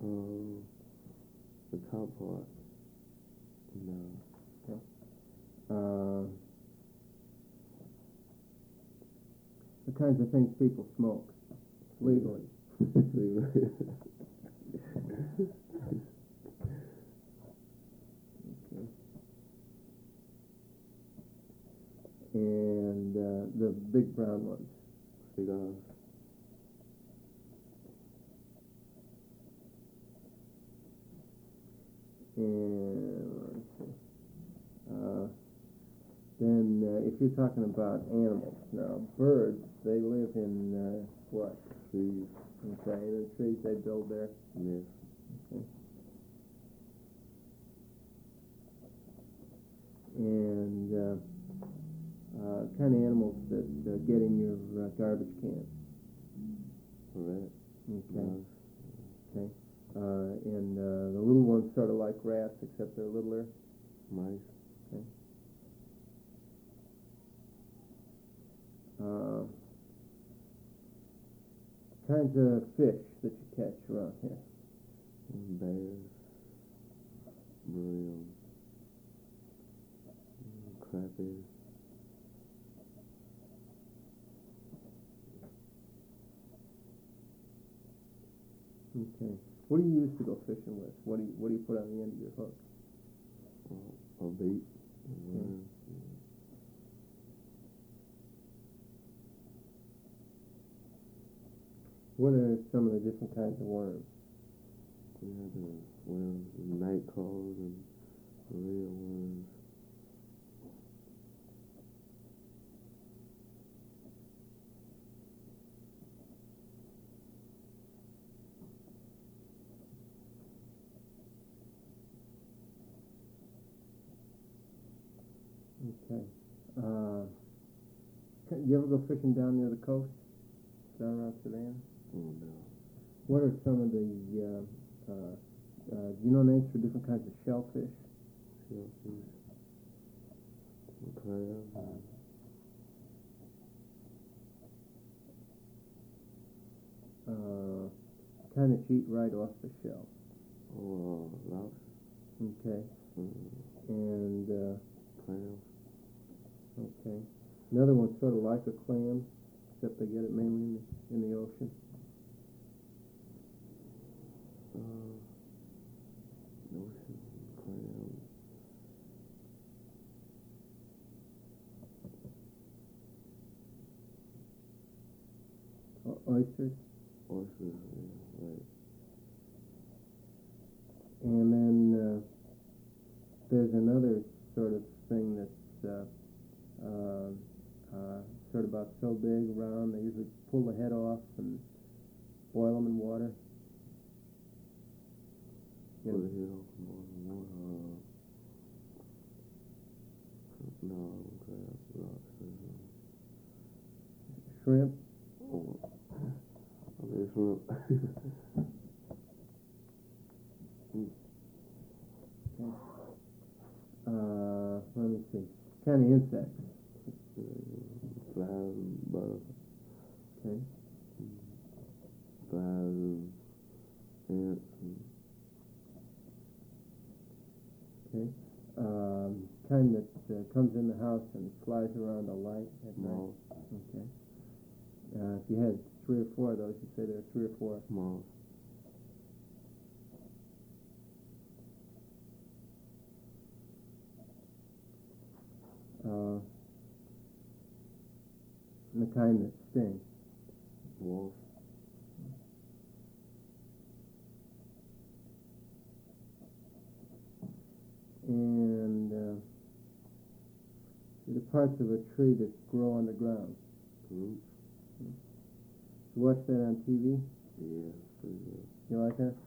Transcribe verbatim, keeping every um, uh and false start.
Um, the top part. No. Okay. Uh, the kinds of things people smoke legally. Legally. Okay. And uh, the big brown ones. Cigars. And let's see. Uh, then, uh, if you're talking about animals now, birds, they live in uh, what? Trees. Okay, in the trees they build there. Yes. Okay. And uh, uh, kind of animals that uh, get in your uh, garbage can. Rat. Okay. Mouse. Okay. Uh, and uh, the little ones sort of like rats, except they're littler. Mice. Okay. Uh, kinds of fish that you catch around here. Bears. Brilliant. Crappie. Okay. What do you use to go fishing with? What do you What do you put on the end of your hook? Uh, a bait. A worm. What are some of the different kinds of worms? We have the worms, the night crawlers, and the real worms. Okay. Uh, can you ever go fishing down near the coast? Down around Savannah? Oh no. What are some of the, uh, uh, uh, do you know names for different kinds of shellfish? Shellfish. Crab. Uh, kind that you eat right off the shell. Oh, uh, lobster. Okay. Mm, And, uh, clam. okay. Another one's sort of like a clam, except they get it mainly in the, in the ocean. Uh, ocean clam. O- oysters. Oysters, yeah, right. And then uh, there's another sort of thing that's uh, uh, uh, sort of about so big, round, they usually pull the head off and boil them in water. Put Yeah. it here off more than one. Uh, no, crab, lobster. Shrimp. Oh, I mean, shrimp. Uh, let me see. Kind of insects. Flies, butter. Okay. Flies, ants. Okay. Um, kind that uh, comes in the house and flies around a light at night. Moth. Okay. Uh, if you had three or four of those, you'd say there are three or four. Moth. Uh, and the kind that sting. Wolf. And uh, the parts of a tree that grow underground. Roots. You watch that on T V? Yeah, pretty good. You like that?